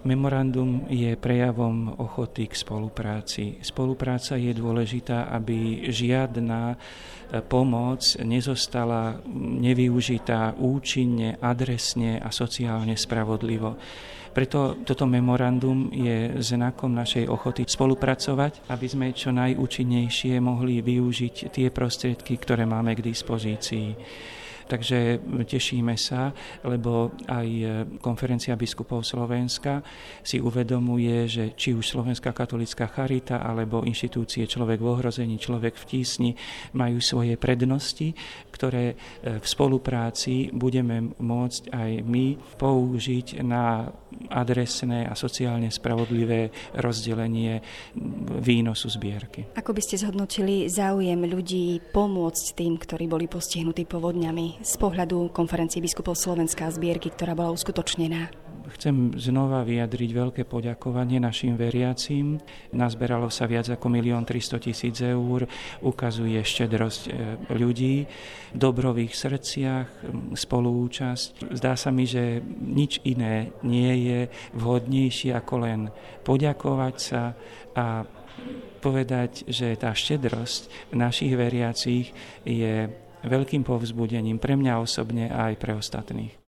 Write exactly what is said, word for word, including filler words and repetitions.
Memorandum je prejavom ochoty k spolupráci. Spolupráca je dôležitá, aby žiadna pomoc nezostala nevyužitá účinne, adresne a sociálne spravodlivo. Preto toto memorandum je znakom našej ochoty spolupracovať, aby sme čo najúčinnejšie mohli využiť tie prostriedky, ktoré máme k dispozícii. Takže tešíme sa, lebo aj Konferencia biskupov Slovenska si uvedomuje, že či už Slovenská katolícka charita alebo inštitúcie Človek v ohrození, Človek v tísni majú svoje prednosti, ktoré v spolupráci budeme môcť aj my použiť na adresné a sociálne spravodlivé rozdelenie výnosu zbierky. Ako by ste zhodnotili záujem ľudí pomôcť tým, ktorí boli postihnutí povodňami z pohľadu Konferencie biskupov Slovenska a zbierky, ktorá bola uskutočnená? Chcem znova vyjadriť veľké poďakovanie našim veriacím. Nazberalo sa viac ako milión tristotisíc eur. Ukazuje štedrosť ľudí, dobrových srdciach, spoluúčasť. Zdá sa mi, že nič iné nie je vhodnejšie ako len poďakovať sa a povedať, že tá štedrosť našich veriacich je veľkým povzbudením pre mňa osobne a aj pre ostatných.